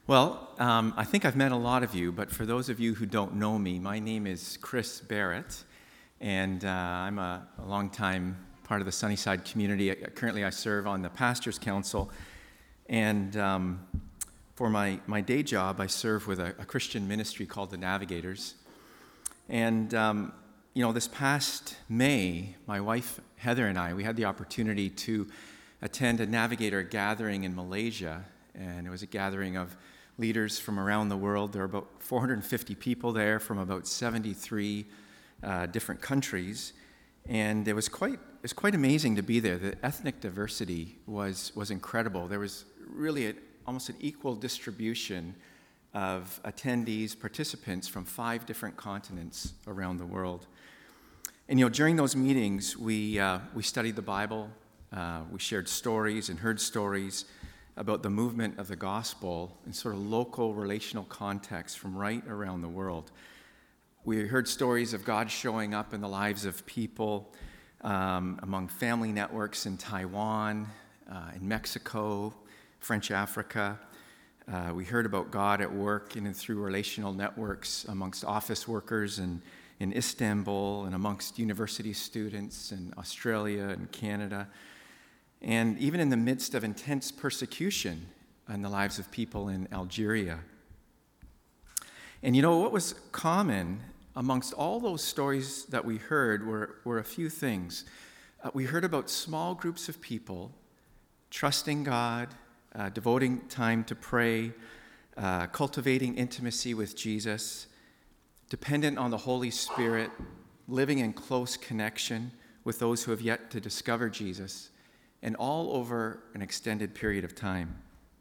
I think I've met a lot of you, but for those of you who don't know me, my name is Chris Barrett, and I'm a longtime part of the Sunnyside community. Currently, I serve on the Pastors' Council, and for my day job, I serve with a Christian ministry called the Navigators. And, this past May, my wife Heather and I, we had the opportunity to attend a Navigator gathering in Malaysia, and it was a gathering of leaders from around the world. There were about 450 people there from about 73 different countries, and it was quite amazing to be there. The ethnic diversity was incredible. There was really almost an equal distribution of attendees, participants from 5 different continents around the world. And during those meetings, we studied the Bible. We shared stories and heard stories about the movement of the gospel in sort of local relational context from right around the world. We heard stories of God showing up in the lives of people among family networks in Taiwan, in Mexico, French Africa. We heard about God at work in and through relational networks amongst office workers in Istanbul and amongst university students in Australia and Canada. And even in the midst of intense persecution in the lives of people in Algeria. And what was common amongst all those stories that we heard were a few things. We heard about small groups of people trusting God, devoting time to pray, cultivating intimacy with Jesus, dependent on the Holy Spirit, living in close connection with those who have yet to discover Jesus, and all over an extended period of time.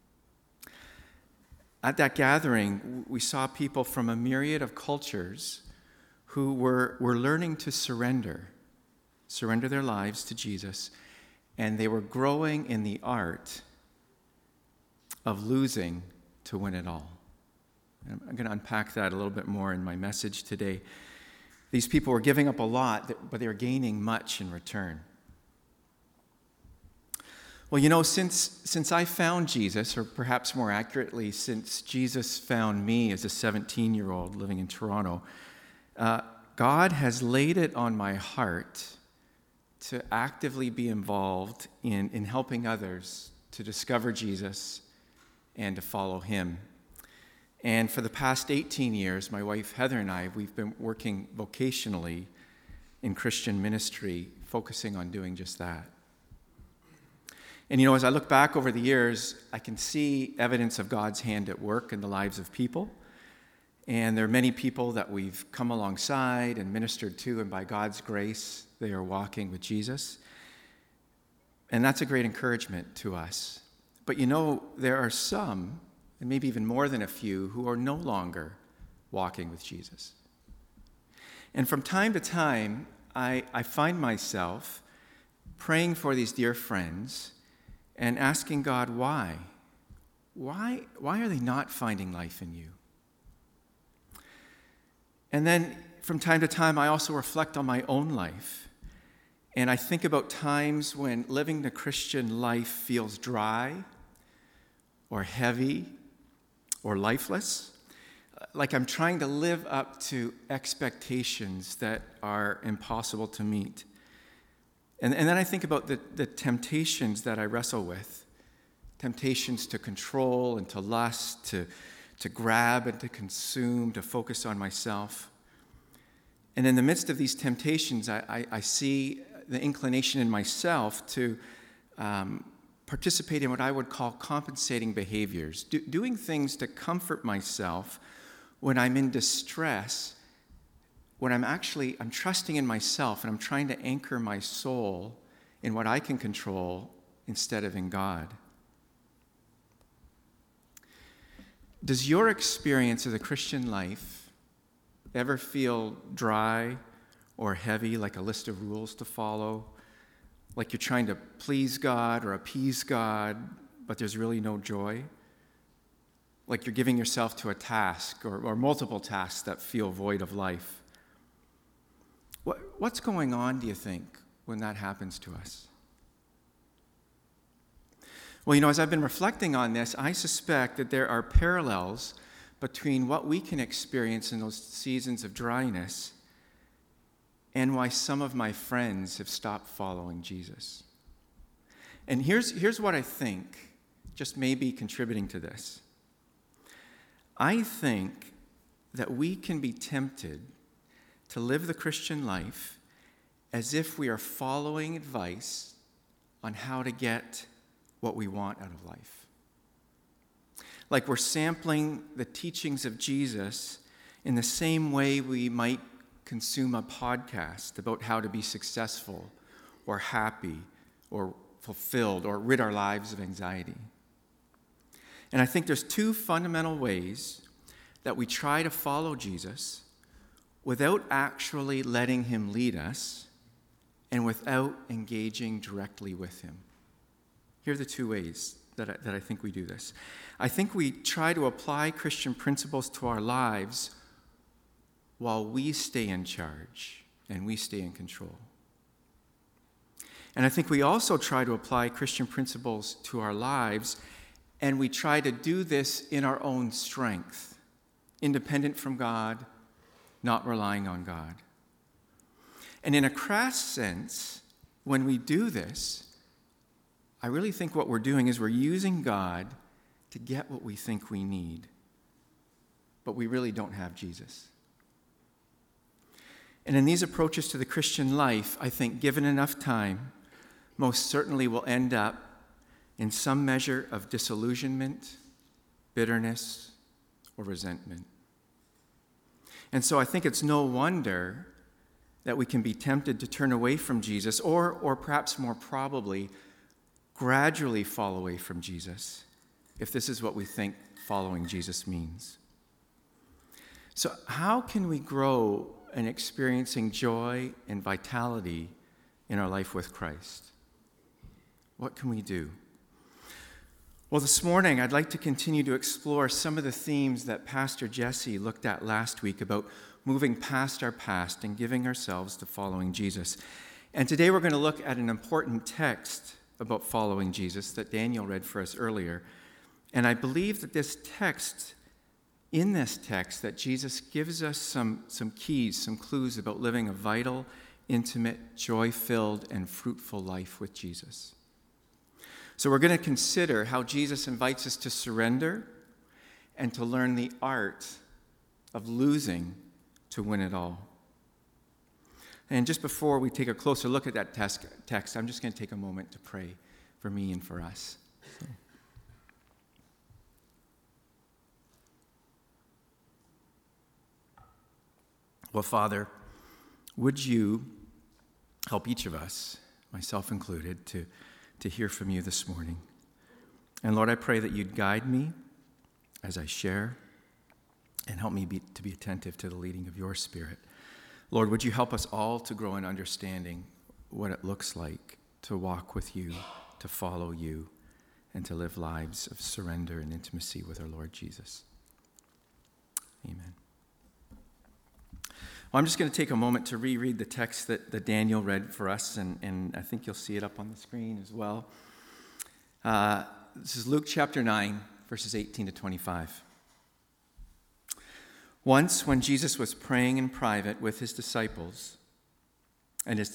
At that gathering, we saw people from a myriad of cultures who were learning to surrender their lives to Jesus, and they were growing in the art of losing to win it all. And I'm going to unpack that a little bit more in my message today. These people were giving up a lot, but they were gaining much in return. Well, since I found Jesus, or perhaps more accurately, since Jesus found me as a 17-year-old living in Toronto, God has laid it on my heart to actively be involved in helping others to discover Jesus and to follow him. And for the past 18 years, my wife Heather and I, we've been working vocationally in Christian ministry, focusing on doing just that. And as I look back over the years, I can see evidence of God's hand at work in the lives of people. And there are many people that we've come alongside and ministered to, and by God's grace, they are walking with Jesus. And that's a great encouragement to us. But there are some, and maybe even more than a few, who are no longer walking with Jesus. And from time to time, I find myself praying for these dear friends and asking God, why? Why are they not finding life in you? And then from time to time, I also reflect on my own life. And I think about times when living the Christian life feels dry or heavy or lifeless, like I'm trying to live up to expectations that are impossible to meet. And then I think about the temptations that I wrestle with, temptations to control and to lust, to grab and to consume, to focus on myself. And in the midst of these temptations, I see the inclination in myself to participate in what I would call compensating behaviors, doing things to comfort myself when I'm in distress, when I'm trusting in myself and I'm trying to anchor my soul in what I can control instead of in God. Does your experience of the Christian life ever feel dry or heavy, like a list of rules to follow? Like you're trying to please God or appease God, but there's really no joy? Like you're giving yourself to a task or multiple tasks that feel void of life? What's going on, do you think, when that happens to us? Well, as I've been reflecting on this, I suspect that there are parallels between what we can experience in those seasons of dryness and why some of my friends have stopped following Jesus. And here's what I think just may be contributing to this. I think that we can be tempted to live the Christian life as if we are following advice on how to get what we want out of life. Like we're sampling the teachings of Jesus in the same way we might consume a podcast about how to be successful or happy or fulfilled or rid our lives of anxiety. And I think there's two fundamental ways that we try to follow Jesus without actually letting him lead us and without engaging directly with him. Here are the two ways that I think we do this. I think we try to apply Christian principles to our lives while we stay in charge and we stay in control. And I think we also try to apply Christian principles to our lives, and we try to do this in our own strength, independent from God, not relying on God. And in a crass sense, when we do this, I really think what we're doing is we're using God to get what we think we need, but we really don't have Jesus. And in these approaches to the Christian life, I think given enough time, most certainly will end up in some measure of disillusionment, bitterness, or resentment. And so I think it's no wonder that we can be tempted to turn away from Jesus, or perhaps more probably, gradually fall away from Jesus, if this is what we think following Jesus means. So how can we grow in experiencing joy and vitality in our life with Christ? What can we do? Well, this morning, I'd like to continue to explore some of the themes that Pastor Jesse looked at last week about moving past our past and giving ourselves to following Jesus. And today we're going to look at an important text about following Jesus that Daniel read for us earlier. And I believe that in this text, that Jesus gives us some keys, some clues about living a vital, intimate, joy-filled, and fruitful life with Jesus. So we're going to consider how Jesus invites us to surrender and to learn the art of losing to win it all. And just before we take a closer look at that text, I'm just going to take a moment to pray for me and for us. So. Well, Father, would you help each of us, myself included, to hear from you this morning? And Lord, I pray that you'd guide me as I share and help me to be attentive to the leading of your Spirit. Lord, would you help us all to grow in understanding what it looks like to walk with you, to follow you, and to live lives of surrender and intimacy with our Lord Jesus. Amen. Well, I'm just going to take a moment to reread the text that Daniel read for us, and I think you'll see it up on the screen as well. This is Luke chapter 9, verses 18 to 25. Once when Jesus was praying in private with his disciples, and his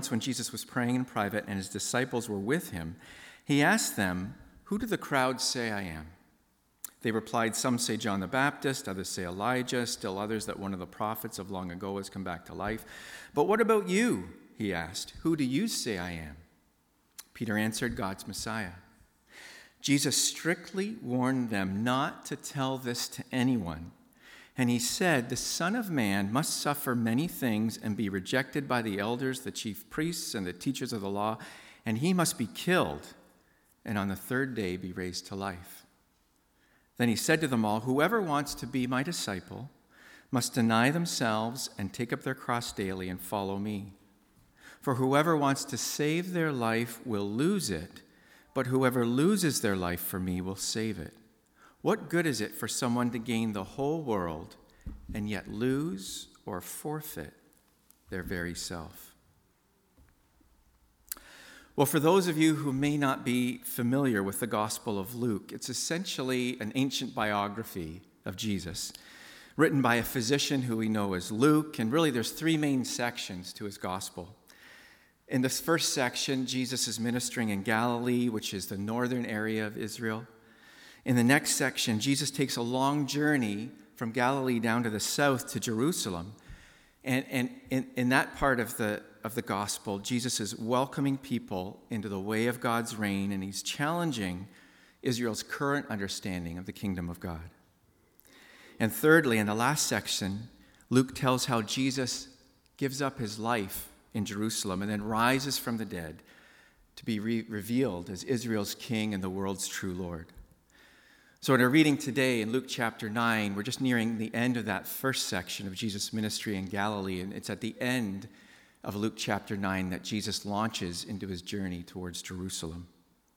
disciples were with him, he asked them, "Who do the crowd say I am?" They replied, "Some say John the Baptist, others say Elijah, still others that one of the prophets of long ago has come back to life. But what about you?" he asked. "Who do you say I am?" Peter answered, "God's Messiah." Jesus strictly warned them not to tell this to anyone. And he said, "The Son of Man must suffer many things and be rejected by the elders, the chief priests, and the teachers of the law, and he must be killed, and on the third day be raised to life." Then he said to them all, "Whoever wants to be my disciple must deny themselves and take up their cross daily and follow me. For whoever wants to save their life will lose it, but whoever loses their life for me will save it. What good is it for someone to gain the whole world and yet lose or forfeit their very self?" Well, for those of you who may not be familiar with the Gospel of Luke, it's essentially an ancient biography of Jesus, written by a physician who we know as Luke, and really there's three main sections to his gospel. In this first section, Jesus is ministering in Galilee, which is the northern area of Israel. In the next section, Jesus takes a long journey from Galilee down to the south to Jerusalem. And in that part of the gospel, Jesus is welcoming people into the way of God's reign, and he's challenging Israel's current understanding of the kingdom of God. And thirdly, in the last section, Luke tells how Jesus gives up his life in Jerusalem and then rises from the dead to be revealed as Israel's king and the world's true Lord. So in our reading today in Luke chapter 9, we're just nearing the end of that first section of Jesus' ministry in Galilee, and it's at the end of Luke chapter 9 that Jesus launches into his journey towards Jerusalem.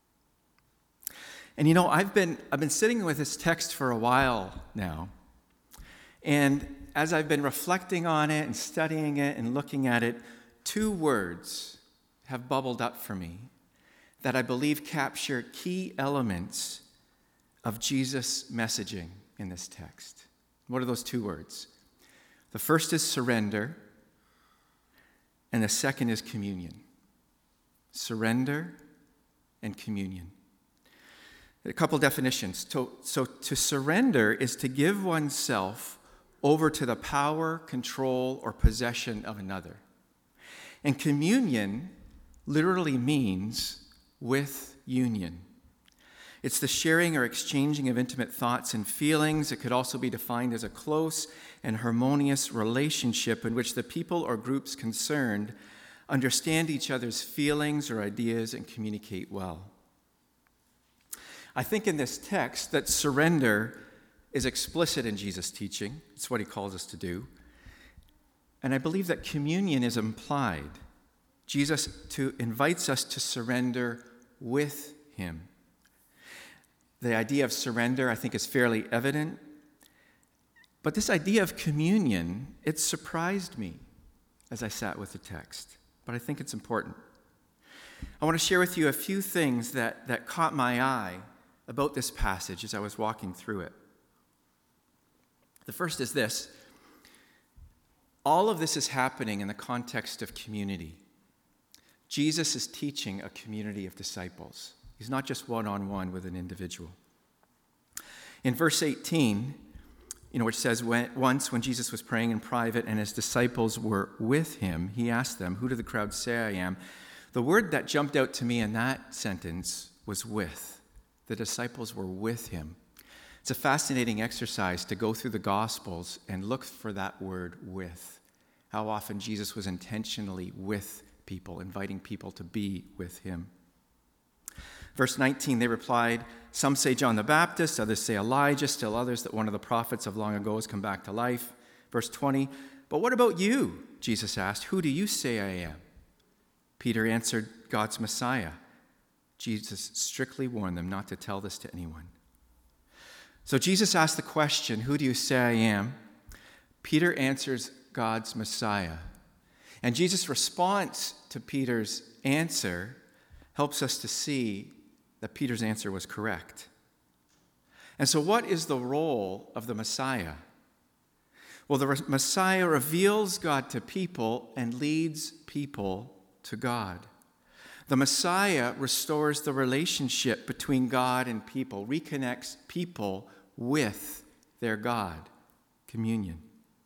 And I've been sitting with this text for a while now, and as I've been reflecting on it and studying it and looking at it, two words have bubbled up for me that I believe capture key elements of Jesus' messaging in this text. What are those two words? The first is surrender, and the second is communion. Surrender and communion. A couple definitions. So to surrender is to give oneself over to the power, control, or possession of another. And communion literally means with union. It's the sharing or exchanging of intimate thoughts and feelings. It could also be defined as a close and harmonious relationship in which the people or groups concerned understand each other's feelings or ideas and communicate well. I think in this text that surrender is explicit in Jesus' teaching. It's what he calls us to do. And I believe that communion is implied. Jesus invites us to surrender with him. The idea of surrender, I think, is fairly evident. But this idea of communion, it surprised me as I sat with the text. But I think it's important. I want to share with you a few things that caught my eye about this passage as I was walking through it. The first is this. All of this is happening in the context of community. Jesus is teaching a community of disciples. He's not just one-on-one with an individual. In verse 18, which says, once when Jesus was praying in private and his disciples were with him, he asked them, "Who do the crowd say I am?" The word that jumped out to me in that sentence was with. The disciples were with him. It's a fascinating exercise to go through the Gospels and look for that word with. How often Jesus was intentionally with people, inviting people to be with him. Verse 19, they replied, "Some say John the Baptist, others say Elijah, still others that one of the prophets of long ago has come back to life." Verse 20, "But what about you?" Jesus asked. "Who do you say I am?" Peter answered, "God's Messiah." Jesus strictly warned them not to tell this to anyone. So Jesus asked the question, "Who do you say I am?" Peter answers, "God's Messiah." And Jesus' response to Peter's answer helps us to see that Peter's answer was correct. And so what is the role of the Messiah? Well, the Messiah reveals God to people and leads people to God. The Messiah restores the relationship between God and people, reconnects people with their God, communion.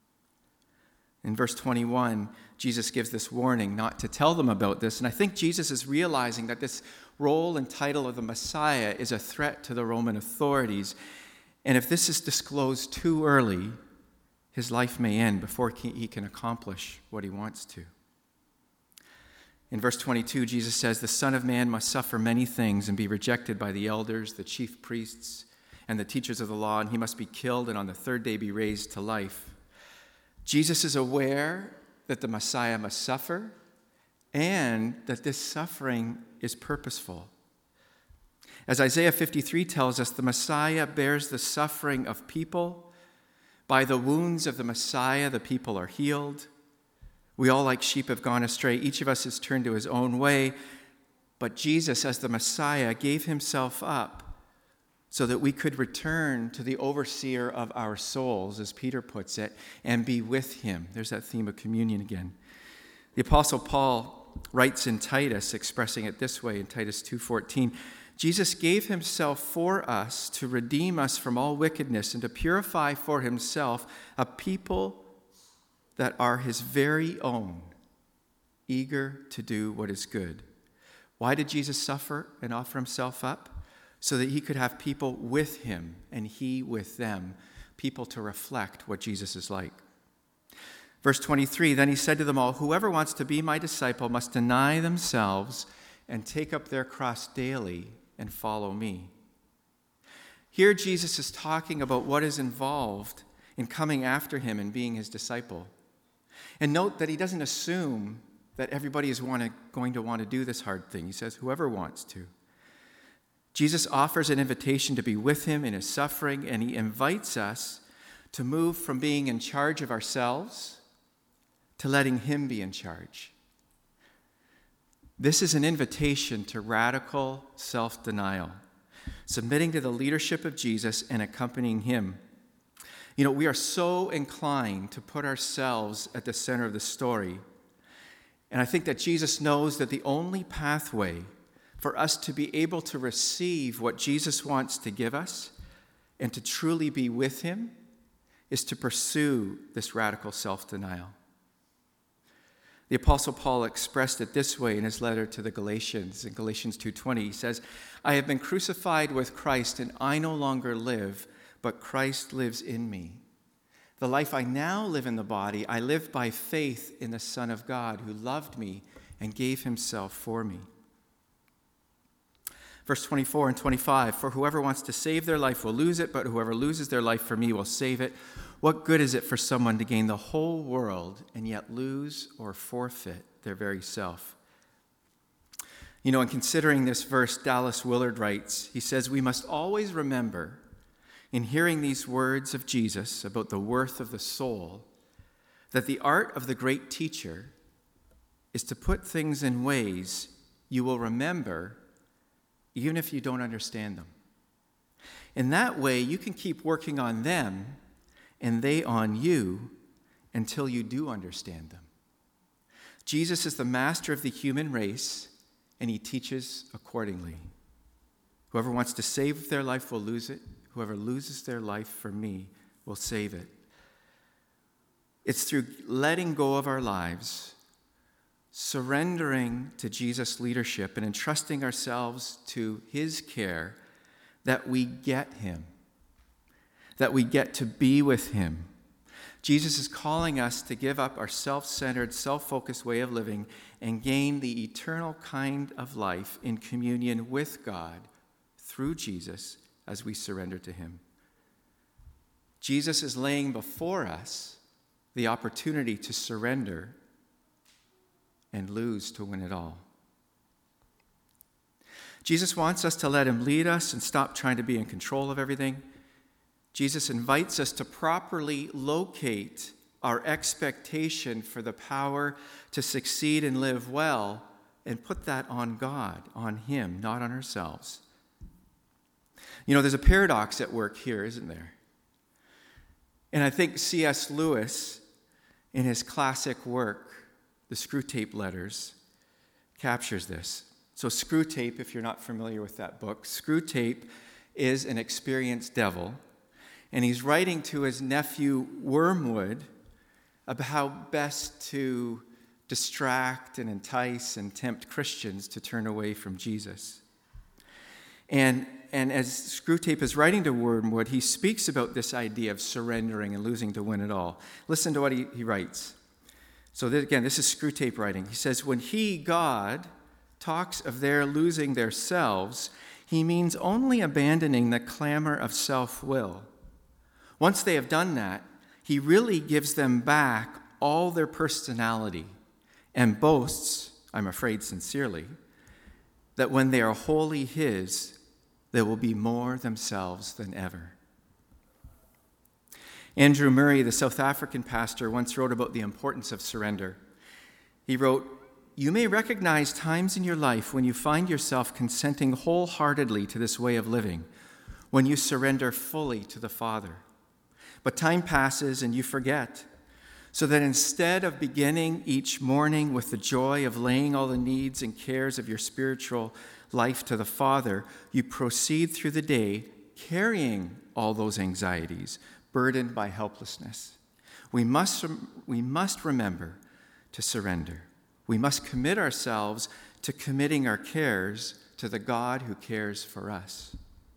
In verse 21, Jesus gives this warning not to tell them about this, and I think Jesus is realizing that this role and title of the Messiah is a threat to the Roman authorities, and if this is disclosed too early, his life may end before he can accomplish what he wants to. In verse 22, Jesus says, "The Son of Man must suffer many things and be rejected by the elders, the chief priests, and the teachers of the law, and he must be killed and on the third day be raised to life." Jesus is aware that the Messiah must suffer and that this suffering is purposeful. As Isaiah 53 tells us, the Messiah bears the suffering of people. By the wounds of the Messiah, the people are healed. We all, like sheep, have gone astray. Each of us has turned to his own way. But Jesus, as the Messiah, gave himself up so that we could return to the overseer of our souls, as Peter puts it, and be with him. There's that theme of communion again. The Apostle Paul writes in Titus, expressing it this way in Titus 2:14, Jesus gave himself for us to redeem us from all wickedness and to purify for himself a people that are his very own, eager to do what is good. Why did Jesus suffer and offer himself up? So that he could have people with him and he with them, people to reflect what Jesus is like. Verse 23, then he said to them all, whoever wants to be my disciple must deny themselves and take up their cross daily and follow me. Here Jesus is talking about what is involved in coming after him and being his disciple. And note that he doesn't assume that everybody is going to want to do this hard thing. He says, whoever wants to. Jesus offers an invitation to be with him in his suffering, and he invites us to move from being in charge of ourselves to letting him be in charge. This is an invitation to radical self-denial, submitting to the leadership of Jesus and accompanying him. You know, we are so inclined to put ourselves at the center of the story. And I think that Jesus knows that the only pathway for us to be able to receive what Jesus wants to give us and to truly be with him is to pursue this radical self-denial. The Apostle Paul expressed it this way in his letter to the Galatians. In Galatians 2:20, he says, I have been crucified with Christ, and I no longer live, but Christ lives in me. The life I now live in the body, I live by faith in the Son of God who loved me and gave himself for me. Verse 24 and 25, for whoever wants to save their life will lose it, but whoever loses their life for me will save it. What good is it for someone to gain the whole world and yet lose or forfeit their very self? You know, in considering this verse, Dallas Willard writes, he says, we must always remember in hearing these words of Jesus about the worth of the soul, that the art of the great teacher is to put things in ways you will remember even if you don't understand them. In that way, you can keep working on them and they on you until you do understand them. Jesus is the master of the human race, and he teaches accordingly. Whoever wants to save their life will lose it. Whoever loses their life for me will save it. It's through letting go of our lives, surrendering to Jesus' leadership and entrusting ourselves to his care that we get him, that we get to be with him. Jesus is calling us to give up our self-centered, self-focused way of living and gain the eternal kind of life in communion with God through Jesus as we surrender to him. Jesus is laying before us the opportunity to surrender and lose to win it all. Jesus wants us to let him lead us and stop trying to be in control of everything. Jesus invites us to properly locate our expectation for the power to succeed and live well and put that on God, on him, not on ourselves. You know, there's a paradox at work here, isn't there? And I think C.S. Lewis, in his classic work, The Screwtape Letters, captures this. So Screwtape, if you're not familiar with that book, Screwtape is an experienced devil, and he's writing to his nephew Wormwood about how best to distract and entice and tempt Christians to turn away from Jesus. And as Screwtape is writing to Wormwood, he speaks about this idea of surrendering and losing to win it all. Listen to what he writes. So this is Screwtape writing. He says, when he, God, talks of their losing their selves, he means only abandoning the clamor of self-will. Once they have done that, he really gives them back all their personality and boasts, I'm afraid sincerely, that when they are wholly his, they will be more themselves than ever. Andrew Murray, the South African pastor, once wrote about the importance of surrender. He wrote, you may recognize times in your life when you find yourself consenting wholeheartedly to this way of living, when you surrender fully to the Father. But time passes and you forget, so that instead of beginning each morning with the joy of laying all the needs and cares of your spiritual life to the Father, you proceed through the day carrying all those anxieties, burdened by helplessness. We must remember to surrender. We must commit ourselves to committing our cares to the God who cares for us.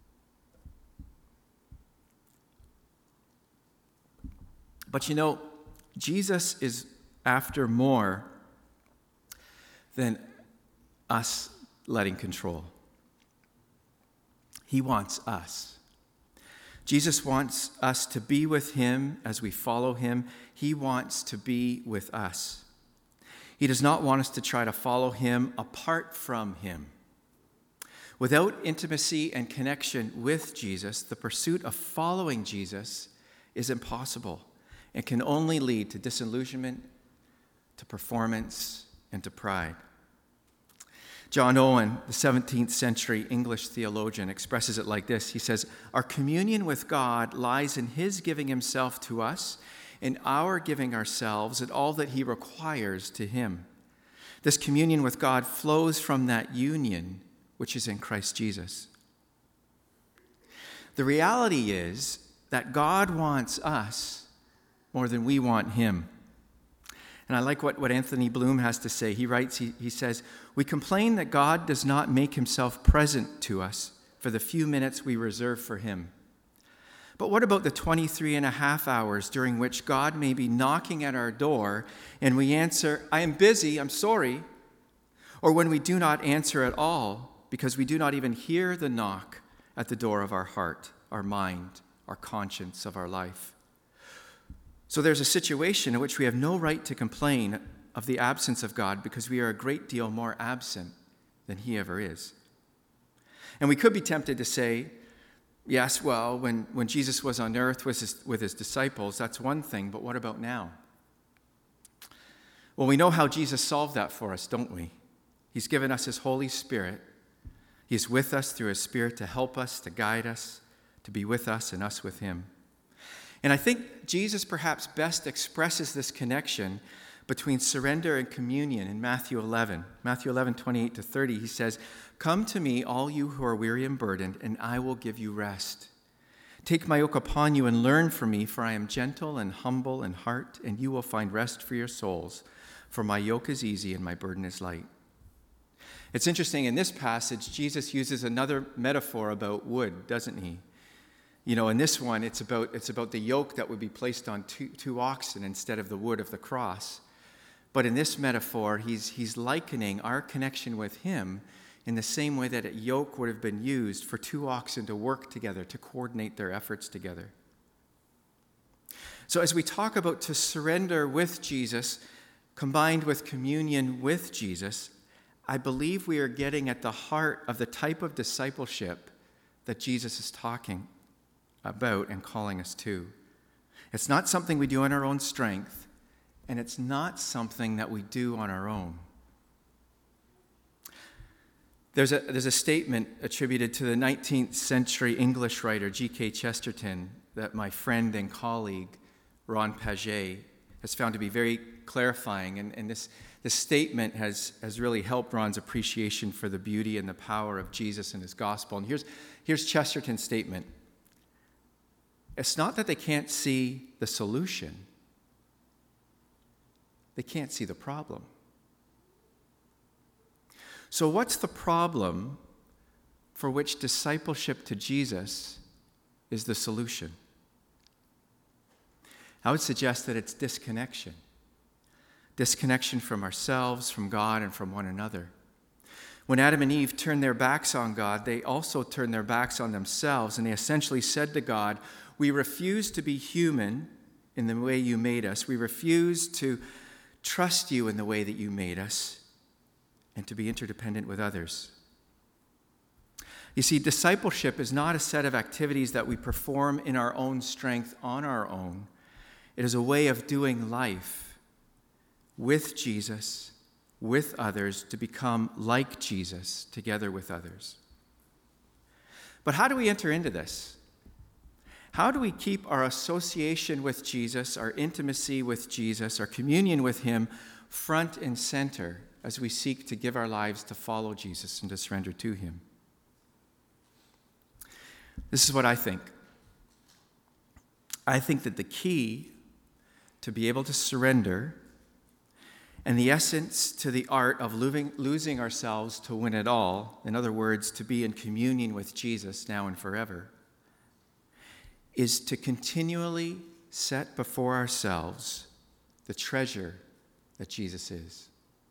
But you know, Jesus is after more than us letting control. He wants us. Jesus wants us to be with him as we follow him. He wants to be with us. He does not want us to try to follow him apart from him. Without intimacy and connection with Jesus, the pursuit of following Jesus is impossible. It can only lead to disillusionment, to performance, and to pride. John Owen, the 17th century English theologian, expresses it like this. He says, "Our communion with God lies in his giving himself to us, in our giving ourselves and all that he requires to him. This communion with God flows from that union which is in Christ Jesus." The reality is that God wants us more than we want him. And I like what Anthony Bloom has to say. He writes, he says, "We complain that God does not make himself present to us for the few minutes we reserve for him. But what about the 23 and a half hours during which God may be knocking at our door and we answer, 'I am busy, I'm sorry,' or when we do not answer at all because we do not even hear the knock at the door of our heart, our mind, our conscience of our life? So there's a situation in which we have no right to complain of the absence of God because we are a great deal more absent than he ever is." And we could be tempted to say, yes, well, when Jesus was on earth with his disciples, that's one thing, but what about now? Well, we know how Jesus solved that for us, don't we? He's given us his Holy Spirit. He's with us through his Spirit to help us, to guide us, to be with us and us with him. And I think Jesus perhaps best expresses this connection between surrender and communion in Matthew 11. Matthew 11, 28 to 30, he says, "Come to me, all you who are weary and burdened, and I will give you rest. Take my yoke upon you and learn from me, for I am gentle and humble in heart, and you will find rest for your souls. For my yoke is easy and my burden is light." It's interesting, in this passage, Jesus uses another metaphor about wood, doesn't he? You know, in this one, it's about the yoke that would be placed on two oxen instead of the wood of the cross. But in this metaphor, he's likening our connection with him in the same way that a yoke would have been used for two oxen to work together, to coordinate their efforts together. So as we talk about to surrender with Jesus, combined with communion with Jesus, I believe we are getting at the heart of the type of discipleship that Jesus is talking about and calling us to. It's not something we do on our own strength, and it's not something that we do on our own. There's a statement attributed to the 19th century English writer G.K. Chesterton that my friend and colleague Ron Paget has found to be very clarifying, and this statement has really helped Ron's appreciation for the beauty and the power of Jesus and his gospel. And here's Chesterton's statement. It's not that they can't see the solution. They can't see the problem. So what's the problem for which discipleship to Jesus is the solution? I would suggest that it's disconnection. Disconnection from ourselves, from God, and from one another. When Adam and Eve turned their backs on God, they also turned their backs on themselves, and they essentially said to God, "We refuse to be human in the way you made us. We refuse to trust you in the way that you made us, and to be interdependent with others." You see, discipleship is not a set of activities that we perform in our own strength on our own. It is a way of doing life with Jesus, with others to become like Jesus together with others. But how do we enter into this? How do we keep our association with Jesus, our intimacy with Jesus, our communion with him front and center as we seek to give our lives to follow Jesus and to surrender to him? This is what I think. I think that the key to be able to surrender and the essence to the art of losing ourselves to win it all, in other words, to be in communion with Jesus now and forever, is to continually set before ourselves the treasure that Jesus is.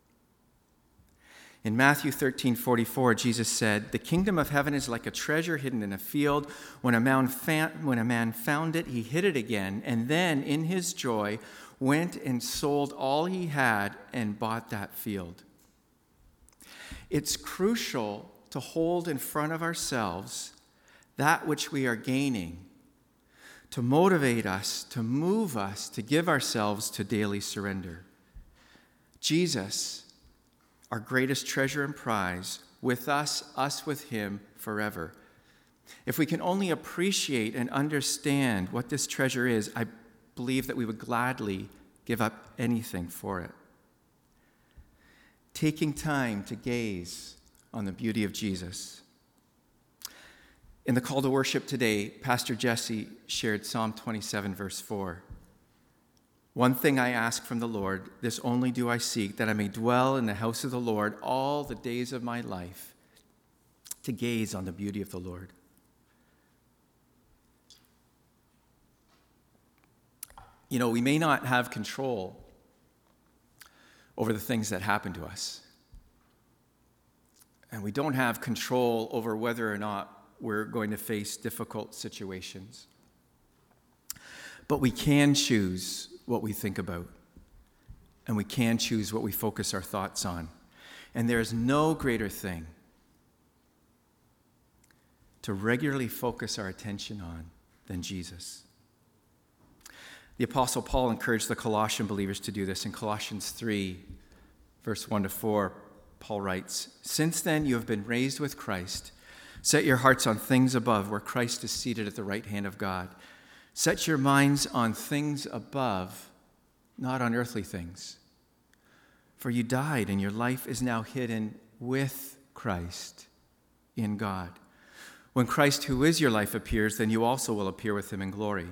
In Matthew 13:44, Jesus said, "The kingdom of heaven is like a treasure hidden in a field. When a man found it, he hid it again, and then in his joy went and sold all he had and bought that field." It's crucial to hold in front of ourselves that which we are gaining, to motivate us, to move us, to give ourselves to daily surrender. Jesus, our greatest treasure and prize, with us with him forever. If we can only appreciate and understand what this treasure is, I believe that we would gladly give up anything for it. Taking time to gaze on the beauty of Jesus. In the call to worship today, Pastor Jesse shared Psalm 27, verse 4. "One thing I ask from the Lord, this only do I seek, that I may dwell in the house of the Lord all the days of my life, to gaze on the beauty of the Lord." You know, we may not have control over the things that happen to us. And we don't have control over whether or not we're going to face difficult situations. But we can choose what we think about, and we can choose what we focus our thoughts on. And there is no greater thing to regularly focus our attention on than Jesus. The Apostle Paul encouraged the Colossian believers to do this. In Colossians 3, verse 1-4, Paul writes, "Since then you have been raised with Christ. Set your hearts on things above, where Christ is seated at the right hand of God. Set your minds on things above, not on earthly things. For you died, and your life is now hidden with Christ in God. When Christ, who is your life, appears, then you also will appear with him in glory."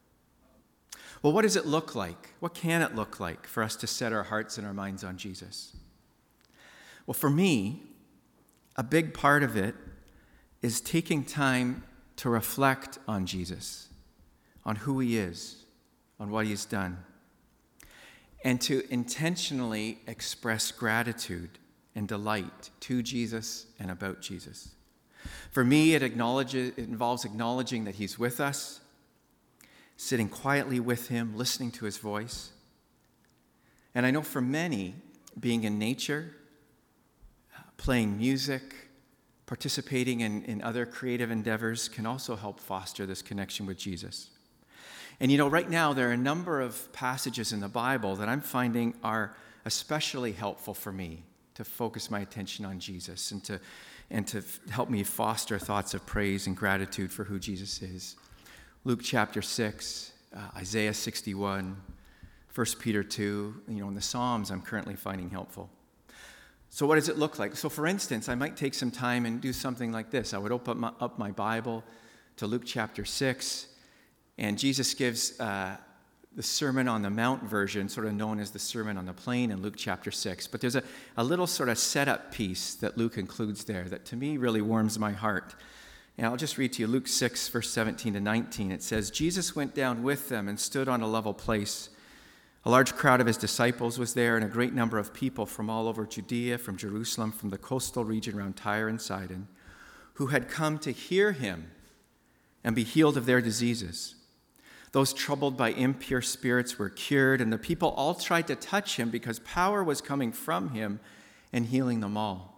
Well, what does it look like? What can it look like for us to set our hearts and our minds on Jesus? Well, for me, a big part of it is taking time to reflect on Jesus, on who he is, on what he's done, and to intentionally express gratitude and delight to Jesus and about Jesus. For me, it involves acknowledging that he's with us, sitting quietly with him, listening to his voice. And I know for many, being in nature, playing music, participating in other creative endeavors can also help foster this connection with Jesus. And you know, right now there are a number of passages in the Bible that I'm finding are especially helpful for me to focus my attention on Jesus and to help me foster thoughts of praise and gratitude for who Jesus is. Luke chapter 6, Isaiah 61, 1 Peter 2, and the Psalms I'm currently finding helpful. So what does it look like? So for instance, I might take some time and do something like this. I would open up my Bible to Luke chapter 6, and Jesus gives the Sermon on the Mount version, sort of known as the Sermon on the Plain in Luke chapter 6. But there's a little sort of setup piece that Luke includes there that to me really warms my heart. And I'll just read to you Luke 6, verse 17-19. It says, "Jesus went down with them and stood on a level place. A large crowd of his disciples was there, and a great number of people from all over Judea, from Jerusalem, from the coastal region around Tyre and Sidon, who had come to hear him and be healed of their diseases. Those troubled by impure spirits were cured, and the people all tried to touch him because power was coming from him and healing them all."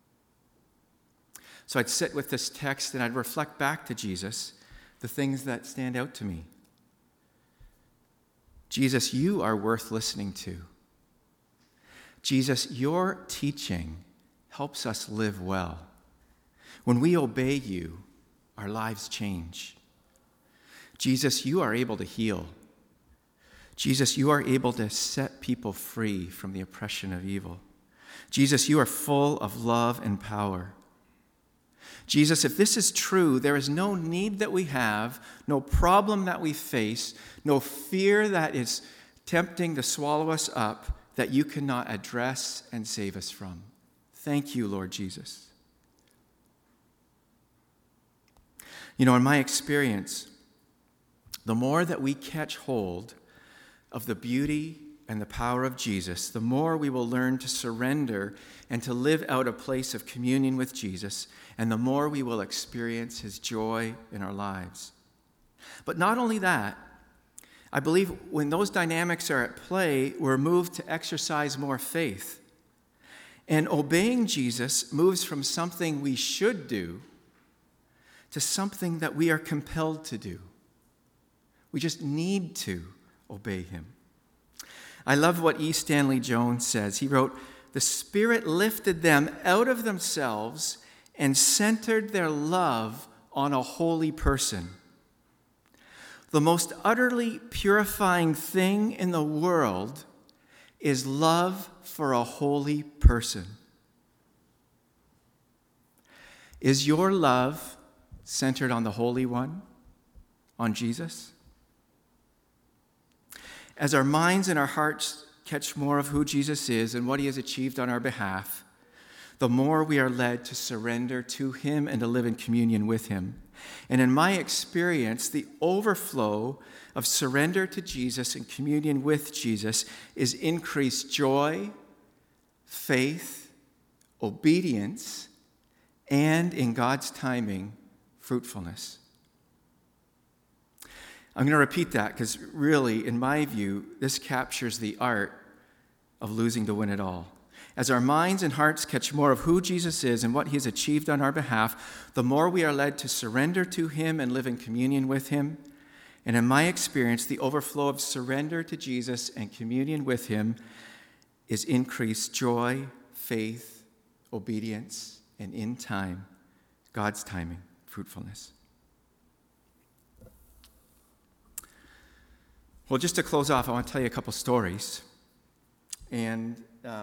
So I'd sit with this text and I'd reflect back to Jesus the things that stand out to me. Jesus, you are worth listening to. Jesus, your teaching helps us live well. When we obey you, our lives change. Jesus, you are able to heal. Jesus, you are able to set people free from the oppression of evil. Jesus, you are full of love and power. Jesus, if this is true, there is no need that we have, no problem that we face, no fear that is tempting to swallow us up that you cannot address and save us from. Thank you, Lord Jesus. You know, in my experience, the more that we catch hold of the beauty and the power of Jesus, the more we will learn to surrender and to live out a place of communion with Jesus, and the more we will experience his joy in our lives. But not only that, I believe when those dynamics are at play, we're moved to exercise more faith. And obeying Jesus moves from something we should do to something that we are compelled to do. We just need to obey him. I love what E. Stanley Jones says. He wrote, "The Spirit lifted them out of themselves and centered their love on a holy person. The most utterly purifying thing in the world is love for a holy person." Is your love centered on the Holy One, on Jesus? As our minds and our hearts catch more of who Jesus is and what he has achieved on our behalf, the more we are led to surrender to him and to live in communion with him. And in my experience, the overflow of surrender to Jesus and communion with Jesus is increased joy, faith, obedience, and in God's timing, fruitfulness. I'm going to repeat that because really, in my view, this captures the art of losing to win it all. As our minds and hearts catch more of who Jesus is and what he has achieved on our behalf, the more we are led to surrender to him and live in communion with him. And in my experience, the overflow of surrender to Jesus and communion with him is increased joy, faith, obedience, and in time, God's timing, fruitfulness. Well, just to close off, I want to tell you a couple stories. And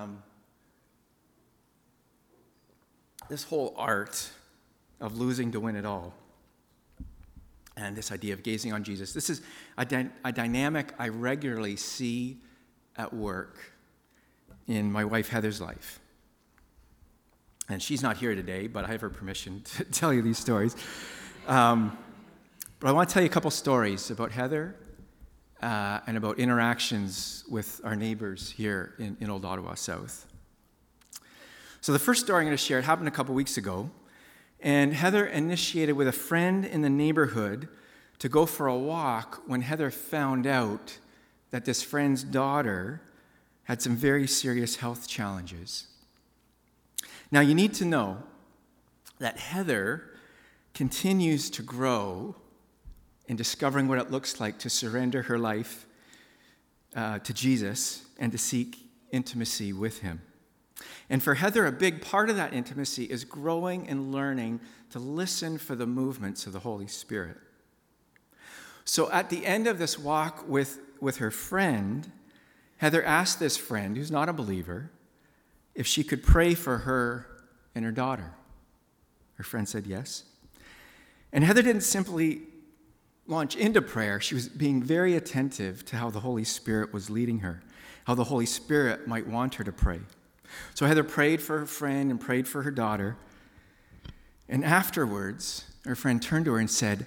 this whole art of losing to win it all, and this idea of gazing on Jesus, this is a dynamic I regularly see at work in my wife Heather's life. And she's not here today, but I have her permission to tell you these stories. But I want to tell you a couple stories about Heather and about interactions with our neighbors here in Old Ottawa South. So the first story I'm going to share, it happened a couple weeks ago, and Heather initiated with a friend in the neighborhood to go for a walk when Heather found out that this friend's daughter had some very serious health challenges. Now you need to know that Heather continues to grow in discovering what it looks like to surrender her life to Jesus and to seek intimacy with him. And for Heather, a big part of that intimacy is growing and learning to listen for the movements of the Holy Spirit. So at the end of this walk with her friend, Heather asked this friend, who's not a believer, if she could pray for her and her daughter. Her friend said yes. And Heather didn't simply launch into prayer. She was being very attentive to how the Holy Spirit was leading her, how the Holy Spirit might want her to pray. So Heather prayed for her friend and prayed for her daughter. And afterwards, her friend turned to her and said,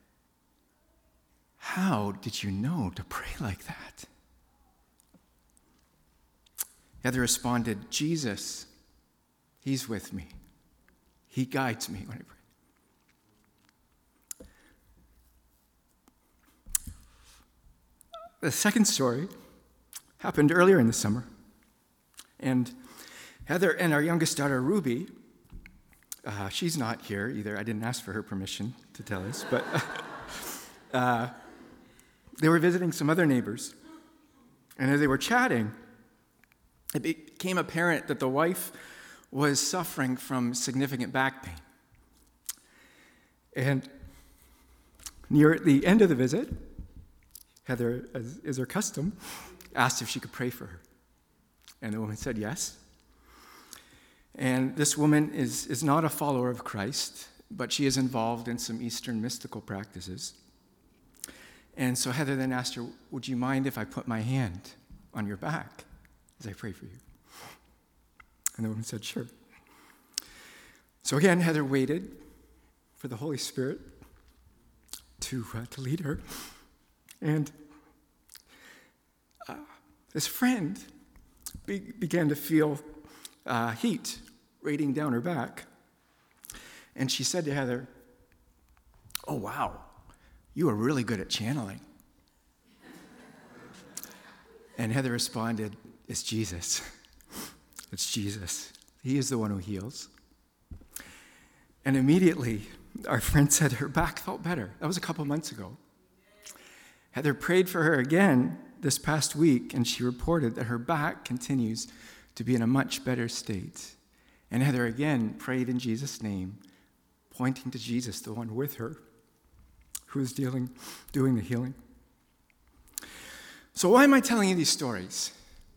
"How did you know to pray like that?" Heather responded, "Jesus, he's with me. He guides me when I pray." The second story happened earlier in the summer. And Heather and our youngest daughter, Ruby, she's not here either. I didn't ask for her permission to tell us, but they were visiting some other neighbors. And as they were chatting, it became apparent that the wife was suffering from significant back pain. And near the end of the visit, Heather, as is her custom, asked if she could pray for her. And the woman said yes. And this woman is not a follower of Christ, but she is involved in some Eastern mystical practices. And so Heather then asked her, would you mind if I put my hand on your back as I pray for you? And the woman said, sure. So again, Heather waited for the Holy Spirit to lead her. And this friend began to feel heat radiating down her back. And she said to Heather, oh, wow, you are really good at channeling. And Heather responded, it's Jesus. It's Jesus. He is the one who heals. And immediately, our friend said her back felt better. That was a couple months ago. Heather prayed for her again this past week, and she reported that her back continues to be in a much better state. And Heather again prayed in Jesus' name, pointing to Jesus, the one with her, who is doing the healing. So why am I telling you these stories?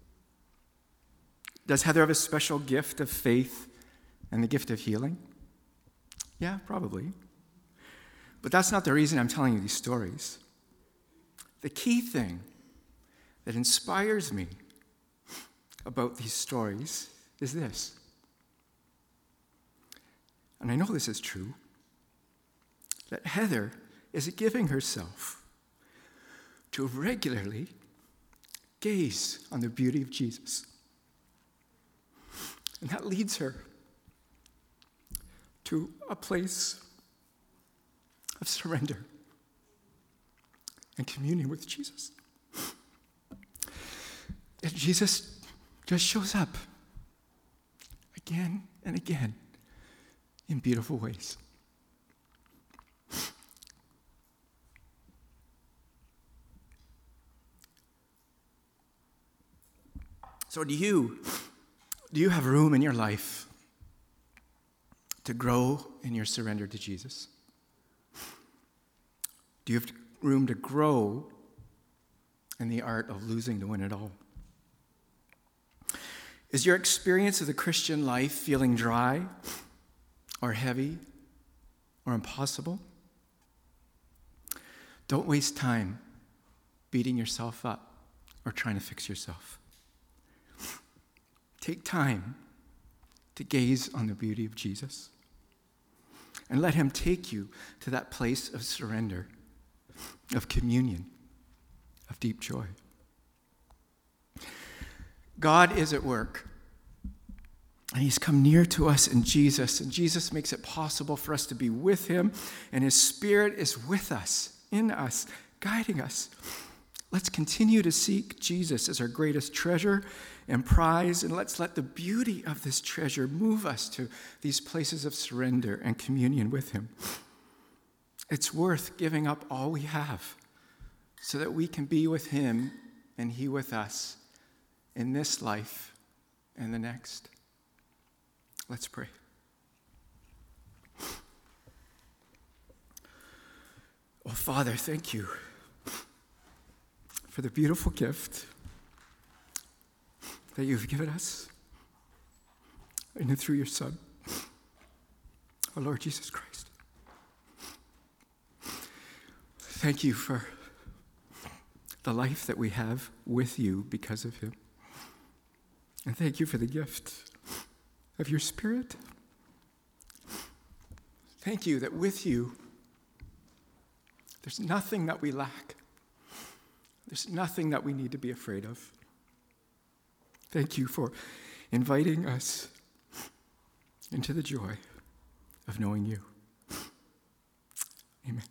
Does Heather have a special gift of faith and the gift of healing? Yeah, probably. But that's not the reason I'm telling you these stories. The key thing that inspires me about these stories is this. And I know this is true, that Heather is giving herself to regularly gaze on the beauty of Jesus. And that leads her to a place of surrender and communion with Jesus. And Jesus just shows up again and again in beautiful ways. So do you have room in your life to grow in your surrender to Jesus? Do you have room to grow in the art of losing to win it all? Is your experience of the Christian life feeling dry or heavy or impossible? Don't waste time beating yourself up or trying to fix yourself. Take time to gaze on the beauty of Jesus and let him take you to that place of surrender, of communion, of deep joy. God is at work, and he's come near to us in Jesus, and Jesus makes it possible for us to be with him, and his Spirit is with us, in us, guiding us. Let's continue to seek Jesus as our greatest treasure and prize, and let's let the beauty of this treasure move us to these places of surrender and communion with him. It's worth giving up all we have so that we can be with him and he with us in this life and the next. Let's pray. Oh, Father, thank you for the beautiful gift that you've given us and through your Son, our Lord Jesus Christ. Thank you for the life that we have with you because of him. And thank you for the gift of your Spirit. Thank you that with you, there's nothing that we lack. There's nothing that we need to be afraid of. Thank you for inviting us into the joy of knowing you. Amen.